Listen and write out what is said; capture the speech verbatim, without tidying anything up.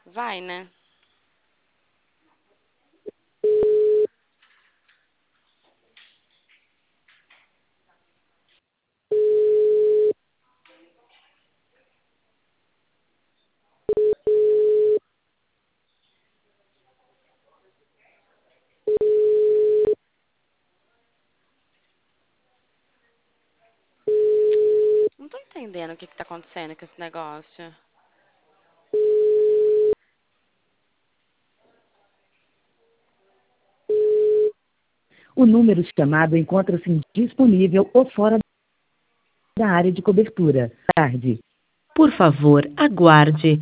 Vai, né? Não tô entendendo o que que tá acontecendo com esse negócio. O número chamado encontra-se indisponível ou fora da área de cobertura. Tarde. Por favor, aguarde.